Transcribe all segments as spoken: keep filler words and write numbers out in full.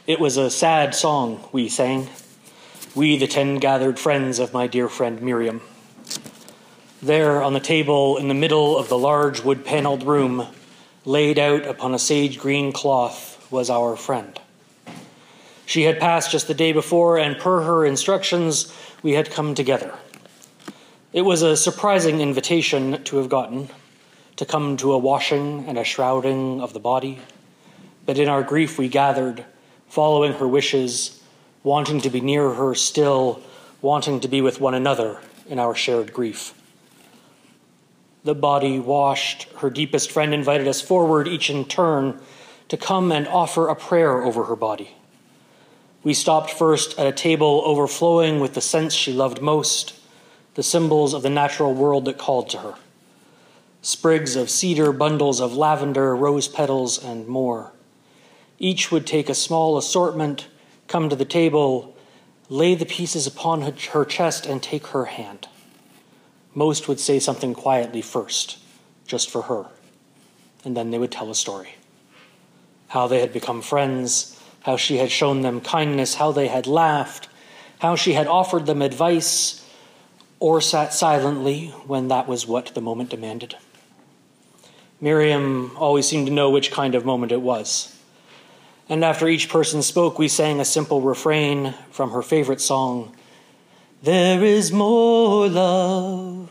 It was a sad song we sang, we the ten gathered friends of my dear friend Miriam. There on the table in the middle of the large wood-paneled room, laid out upon a sage-green cloth, was our friend. She had passed just the day before, and per her instructions, we had come together. It was a surprising invitation to have gotten, to come to a washing and a shrouding of the body. But in our grief we gathered, following her wishes, wanting to be near her still, wanting to be with one another in our shared grief. The body washed, her deepest friend invited us forward, each in turn, to come and offer a prayer over her body. We stopped first at a table overflowing with the scents she loved most, the symbols of the natural world that called to her. Sprigs of cedar, bundles of lavender, rose petals, and more. Each would take a small assortment, come to the table, lay the pieces upon her chest, and take her hand. Most would say something quietly first, just for her, and then they would tell a story. How they had become friends, how she had shown them kindness, how they had laughed, how she had offered them advice, or sat silently when that was what the moment demanded. Miriam always seemed to know which kind of moment it was. And after each person spoke, we sang a simple refrain from her favorite song, "There is more love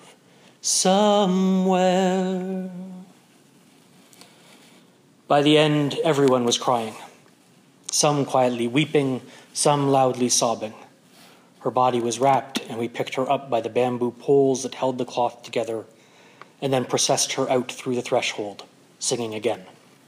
somewhere." By the end, everyone was crying, some quietly weeping, some loudly sobbing. Her body was wrapped, and we picked her up by the bamboo poles that held the cloth together, and then processed her out through the threshold, singing again.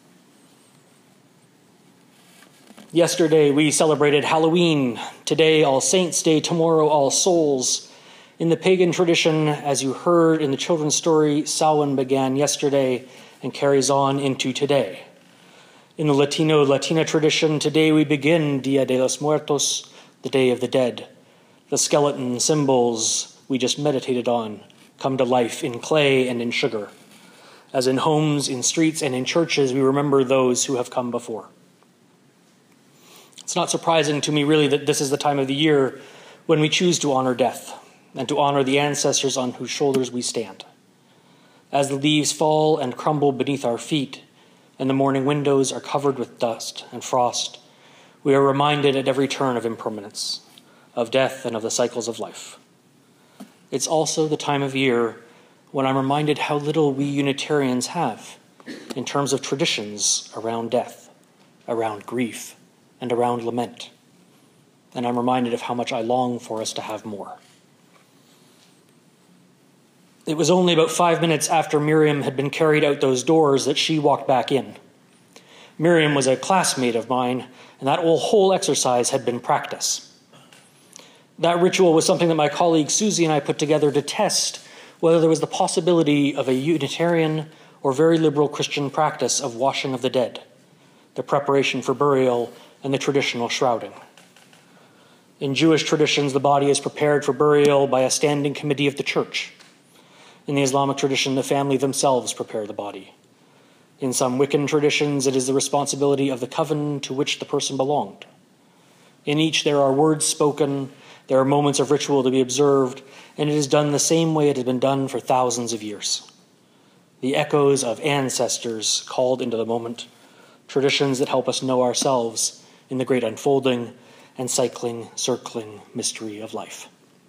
Yesterday, we celebrated Halloween. Today, All Saints' Day. Tomorrow, All Souls. In the pagan tradition, as you heard in the children's story, Samhain began yesterday and carries on into today. In the Latino Latina tradition, today we begin Dia de los Muertos, the Day of the Dead. The skeleton symbols we just meditated on come to life in clay and in sugar. As in homes, in streets, and in churches, we remember those who have come before. It's not surprising to me, really, that this is the time of the year when we choose to honor death and to honor the ancestors on whose shoulders we stand. As the leaves fall and crumble beneath our feet and the morning windows are covered with dust and frost, we are reminded at every turn of impermanence, of death, and of the cycles of life. It's also the time of year when I'm reminded how little we Unitarians have in terms of traditions around death, around grief, and around lament. And I'm reminded of how much I long for us to have more. It was only about five minutes after Miriam had been carried out those doors that she walked back in. Miriam was a classmate of mine, and that whole exercise had been practice. That ritual was something that my colleague Susie and I put together to test whether there was the possibility of a Unitarian or very liberal Christian practice of washing of the dead, the preparation for burial, and the traditional shrouding. In Jewish traditions, the body is prepared for burial by a standing committee of the church. In the Islamic tradition, the family themselves prepare the body. In some Wiccan traditions, it is the responsibility of the coven to which the person belonged. In each, there are words spoken, there are moments of ritual to be observed, and it is done the same way it has been done for thousands of years. The echoes of ancestors called into the moment, traditions that help us know ourselves in the great unfolding and cycling, circling mystery of life.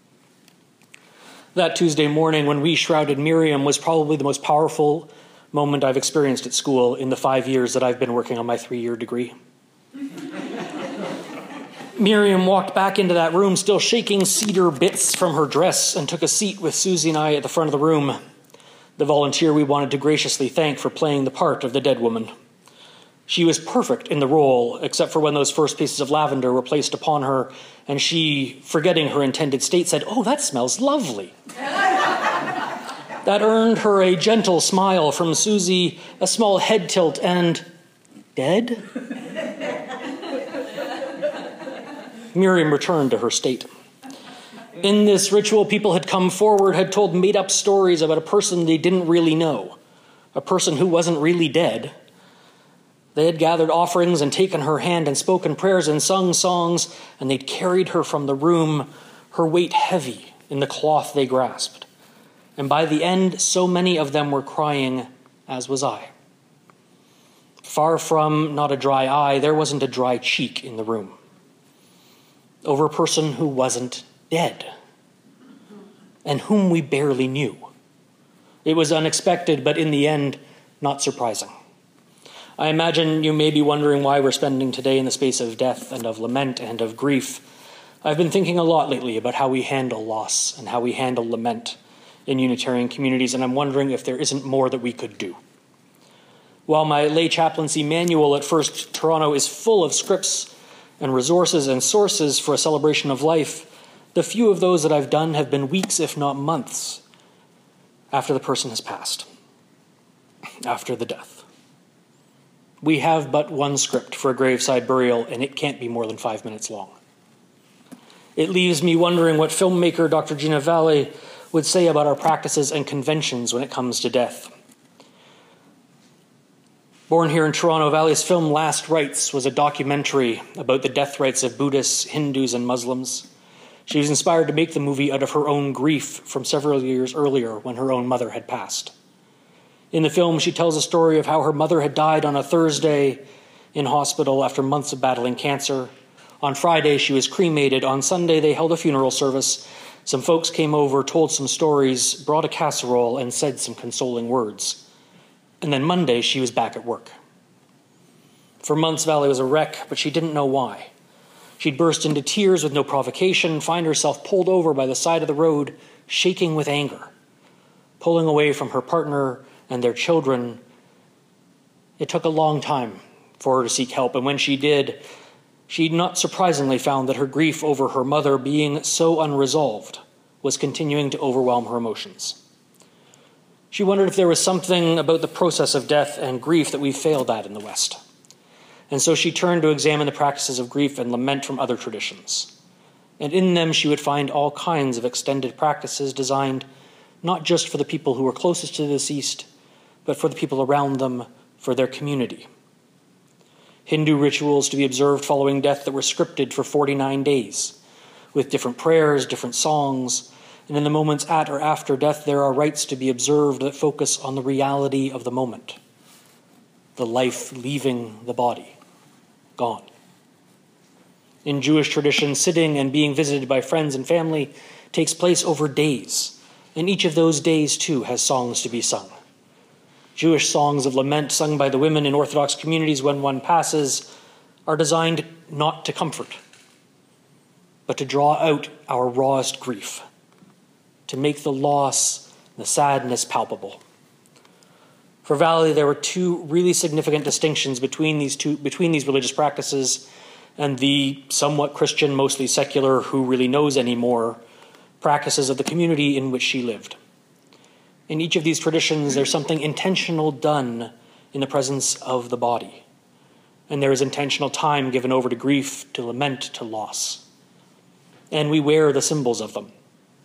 That Tuesday morning when we shrouded Miriam was probably the most powerful moment I've experienced at school in the five years that I've been working on my three-year degree. Miriam walked back into that room, still shaking cedar bits from her dress, and took a seat with Susie and I at the front of the room, the volunteer we wanted to graciously thank for playing the part of the dead woman. She was perfect in the role, except for when those first pieces of lavender were placed upon her, and she, forgetting her intended state, said, "Oh, that smells lovely." That earned her a gentle smile from Susie, a small head tilt, and, "Dead?" Miriam returned to her state. In this ritual, people had come forward, had told made-up stories about a person they didn't really know, a person who wasn't really dead. They had gathered offerings and taken her hand and spoken prayers and sung songs, and they'd carried her from the room, her weight heavy in the cloth they grasped. And by the end, so many of them were crying, as was I. Far from not a dry eye, there wasn't a dry cheek in the room, over a person who wasn't dead, and whom we barely knew. It was unexpected, but in the end, not surprising. I imagine you may be wondering why we're spending today in the space of death and of lament and of grief. I've been thinking a lot lately about how we handle loss and how we handle lament in Unitarian communities, and I'm wondering if there isn't more that we could do. While my lay chaplaincy manual at First Toronto is full of scripts and resources and sources for a celebration of life, the few of those that I've done have been weeks, if not months, after the person has passed, after the death. We have but one script for a graveside burial, and it can't be more than five minutes long. It leaves me wondering what filmmaker Doctor Gina Valle would say about our practices and conventions when it comes to death. Born here in Toronto, Valle's film Last Rites was a documentary about the death rites of Buddhists, Hindus, and Muslims. She was inspired to make the movie out of her own grief from several years earlier when her own mother had passed. In the film, she tells a story of how her mother had died on a Thursday in hospital after months of battling cancer. On Friday, she was cremated. On Sunday, they held a funeral service. Some folks came over, told some stories, brought a casserole, and said some consoling words. And then Monday, she was back at work. For months, Valle was a wreck, but she didn't know why. She'd burst into tears with no provocation, find herself pulled over by the side of the road, shaking with anger, pulling away from her partner and their children. It took a long time for her to seek help, and when she did, she not surprisingly found that her grief over her mother being so unresolved was continuing to overwhelm her emotions. She wondered if there was something about the process of death and grief that we failed at in the West. And so she turned to examine the practices of grief and lament from other traditions. And in them she would find all kinds of extended practices designed not just for the people who were closest to the deceased, but for the people around them, for their community. Hindu rituals to be observed following death that were scripted for forty-nine days, with different prayers, different songs, and in the moments at or after death, there are rites to be observed that focus on the reality of the moment, the life leaving the body, gone. In Jewish tradition, sitting and being visited by friends and family takes place over days, and each of those days, too, has songs to be sung. Jewish songs of lament sung by the women in Orthodox communities when one passes are designed not to comfort, but to draw out our rawest grief, to make the loss, the sadness palpable. For Valle, there were two really significant distinctions between these two, between these religious practices and the somewhat Christian, mostly secular, who really knows anymore, practices of the community in which she lived. In each of these traditions, there's something intentional done in the presence of the body. And there is intentional time given over to grief, to lament, to loss. And we wear the symbols of them.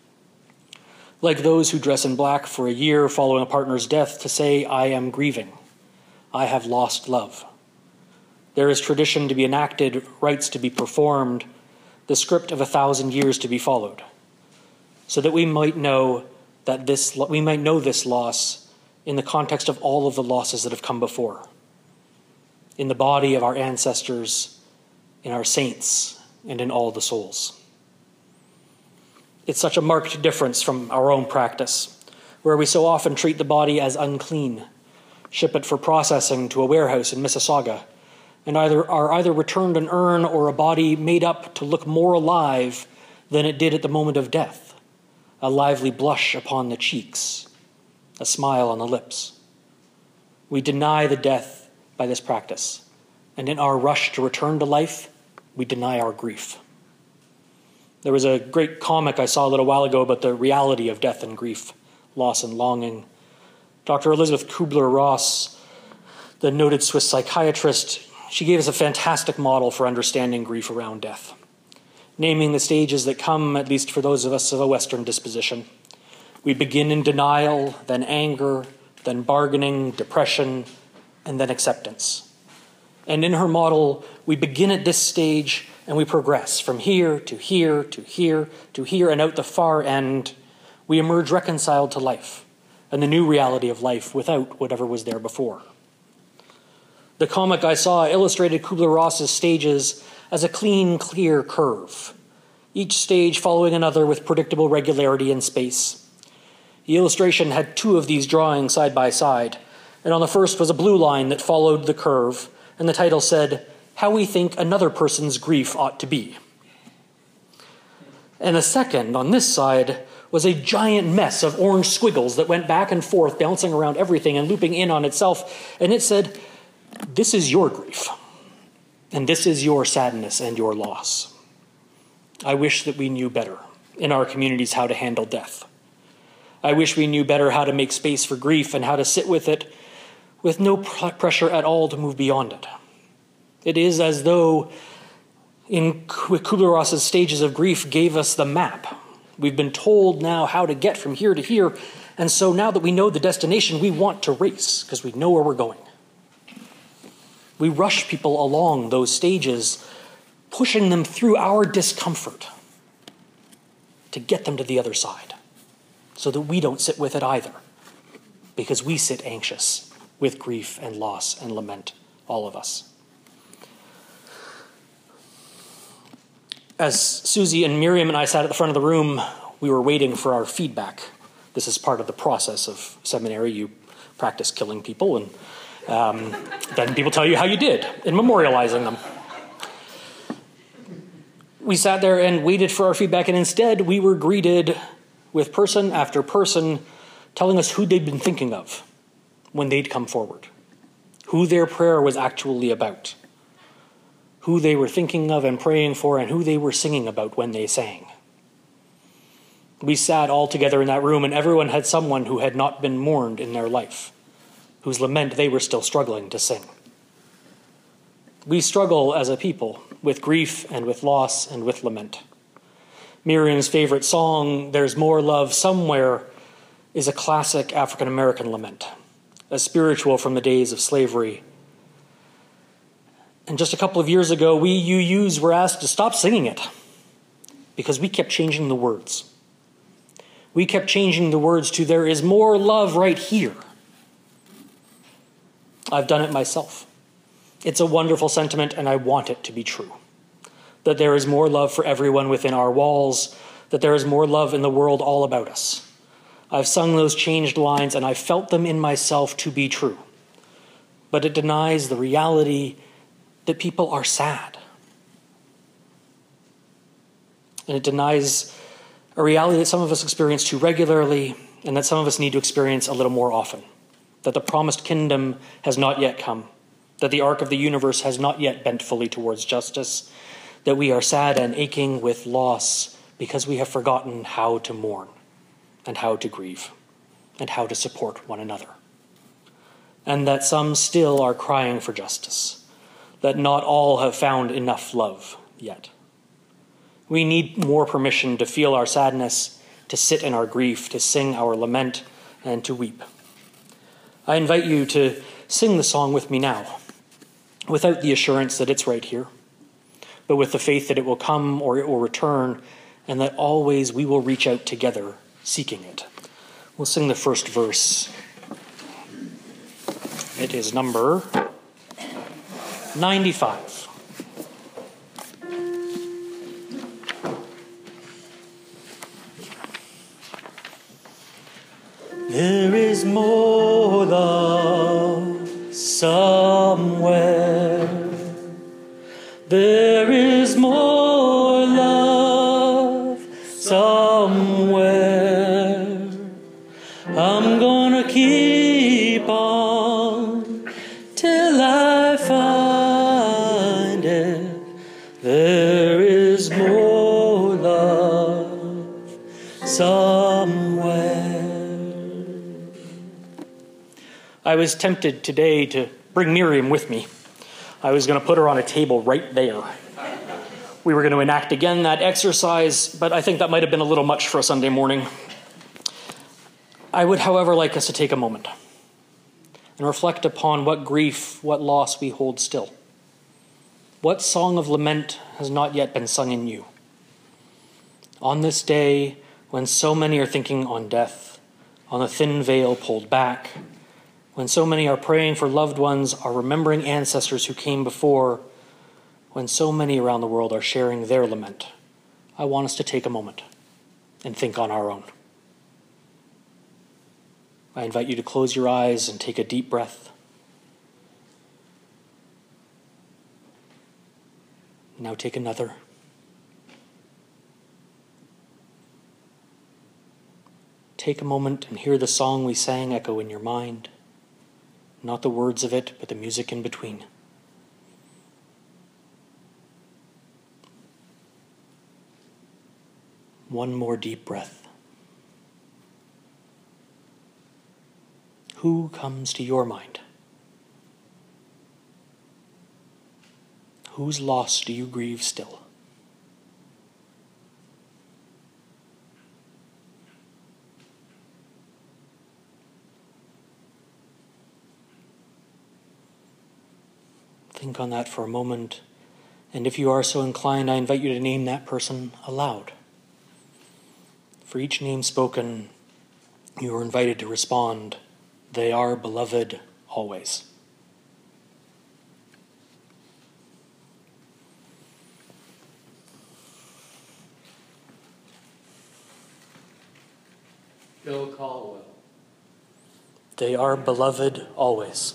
Like those who dress in black for a year following a partner's death to say, I am grieving. I have lost love. There is tradition to be enacted, rites to be performed, the script of a thousand years to be followed, so that we might know that this we might know this loss in the context of all of the losses that have come before, in the body of our ancestors, in our saints, and in all the souls. It's such a marked difference from our own practice, where we so often treat the body as unclean, ship it for processing to a warehouse in Mississauga, and either are either returned an urn or a body made up to look more alive than it did at the moment of death. A lively blush upon the cheeks, a smile on the lips. We deny the death by this practice, and in our rush to return to life, we deny our grief. There was a great comic I saw a little while ago about the reality of death and grief, loss and longing. Doctor Elizabeth Kubler-Ross, the noted Swiss psychiatrist, she gave us a fantastic model for understanding grief around death, naming the stages that come, at least for those of us of a Western disposition. We begin in denial, then anger, then bargaining, depression, and then acceptance. And in her model, we begin at this stage and we progress from here to here to here to here, and out the far end, we emerge reconciled to life and the new reality of life without whatever was there before. The comic I saw illustrated Kubler-Ross's stages as a clean, clear curve, each stage following another with predictable regularity in space. The illustration had two of these drawings side by side, and on the first was a blue line that followed the curve, and the title said, "How We Think Another Person's Grief Ought to Be." And the second, on this side, was a giant mess of orange squiggles that went back and forth, bouncing around everything and looping in on itself, and it said, "This is your grief, and this is your sadness and your loss." I wish that we knew better in our communities how to handle death. I wish we knew better how to make space for grief and how to sit with it with no pr- pressure at all to move beyond it. It is as though in Kubler-Ross's stages of grief gave us the map. We've been told now how to get from here to here, and so now that we know the destination, we want to race because we know where we're going. We rush people along those stages, pushing them through our discomfort to get them to the other side, so that we don't sit with it either, because we sit anxious with grief and loss and lament, all of us. As Susie and Miriam and I sat at the front of the room, we were waiting for our feedback. This is part of the process of seminary. You practice killing people, and um, then people tell you how you did in memorializing them. We sat there and waited for our feedback, and instead we were greeted with person after person telling us who they'd been thinking of when they'd come forward, who their prayer was actually about, who they were thinking of and praying for, and who they were singing about when they sang. We sat all together in that room, and everyone had someone who had not been mourned in their life, whose lament they were still struggling to sing. We struggle as a people with grief and with loss and with lament. Miriam's favorite song, "There's More Love Somewhere," is a classic African-American lament, a spiritual from the days of slavery. And just a couple of years ago, we U Us were asked to stop singing it because we kept changing the words. We kept changing the words to "There is more love right here." I've done it myself. It's a wonderful sentiment, and I want it to be true. That there is more love for everyone within our walls, that there is more love in the world all about us. I've sung those changed lines, and I felt them in myself to be true. But it denies the reality that people are sad. And it denies a reality that some of us experience too regularly, and that some of us need to experience a little more often. That the promised kingdom has not yet come, that the arc of the universe has not yet bent fully towards justice, that we are sad and aching with loss because we have forgotten how to mourn and how to grieve and how to support one another. And that some still are crying for justice, that not all have found enough love yet. We need more permission to feel our sadness, to sit in our grief, to sing our lament, and to weep. I invite you to sing the song with me now, without the assurance that it's right here, but with the faith that it will come or it will return, and that always we will reach out together seeking it. We'll sing the first verse. It is number ninety-five. There is more love somewhere. There is more love somewhere. I'm gonna keep on till I find it. There is more love somewhere. I was tempted today to bring Miriam with me. I was going to put her on a table right there. We were going to enact again that exercise, but I think that might have been a little much for a Sunday morning. I would, however, like us to take a moment and reflect upon what grief, what loss we hold still. What song of lament has not yet been sung in you? On this day, when so many are thinking on death, on the thin veil pulled back, when so many are praying for loved ones, are remembering ancestors who came before, when so many around the world are sharing their lament, I want us to take a moment and think on our own. I invite you to close your eyes and take a deep breath. Now take another. Take a moment and hear the song we sang echo in your mind, not the words of it, but the music in between. One more deep breath. Who comes to your mind? Whose loss do you grieve still? Think on that for a moment, and if you are so inclined, I invite you to name that person aloud. For each name spoken, you are invited to respond, they are beloved always. Bill Caldwell. They are beloved always.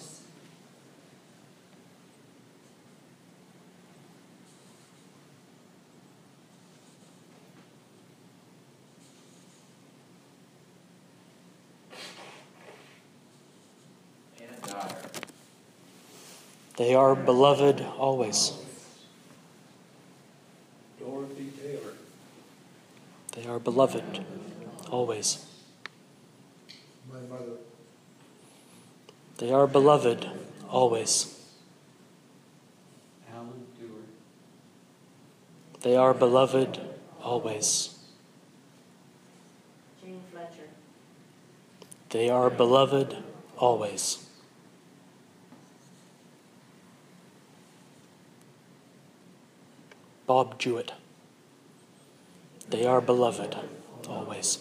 Ann Dyer. They are beloved always. Dorothy Taylor. They are beloved always. My mother. They are beloved always. Alan Dewar. They are beloved always. Jane Fletcher. They are beloved always. Bob Jewett. They are beloved always.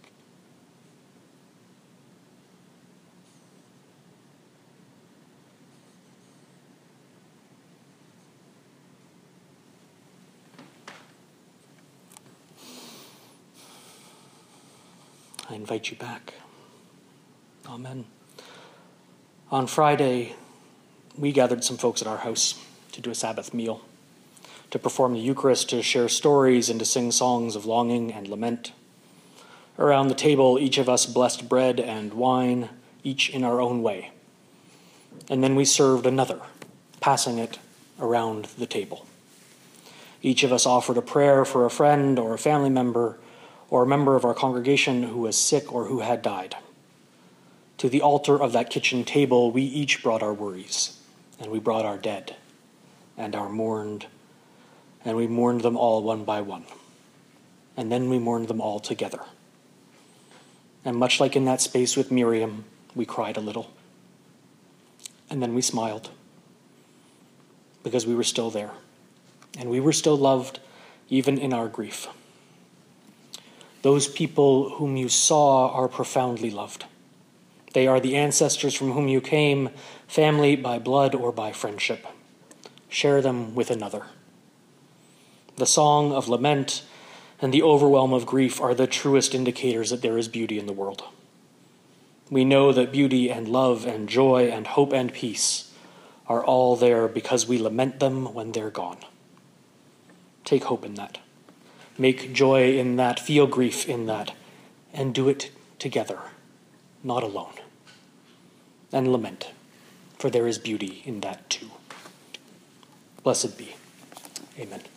I invite you back. Amen. On Friday, we gathered some folks at our house to do a Sabbath meal, to perform the Eucharist, to share stories, and to sing songs of longing and lament. Around the table, each of us blessed bread and wine, each in our own way. And then we served another, passing it around the table. Each of us offered a prayer for a friend or a family member or a member of our congregation who was sick or who had died. To the altar of that kitchen table, we each brought our worries, and we brought our dead, and our mourned, and we mourned them all one by one. And then we mourned them all together. And much like in that space with Miriam, we cried a little. And then we smiled, because we were still there, and we were still loved, even in our grief. Those people whom you saw are profoundly loved. They are the ancestors from whom you came, family by blood or by friendship. Share them with another. The song of lament and the overwhelm of grief are the truest indicators that there is beauty in the world. We know that beauty and love and joy and hope and peace are all there because we lament them when they're gone. Take hope in that. Make joy in that, feel grief in that, and do it together, not alone. And lament, for there is beauty in that too. Blessed be. Amen.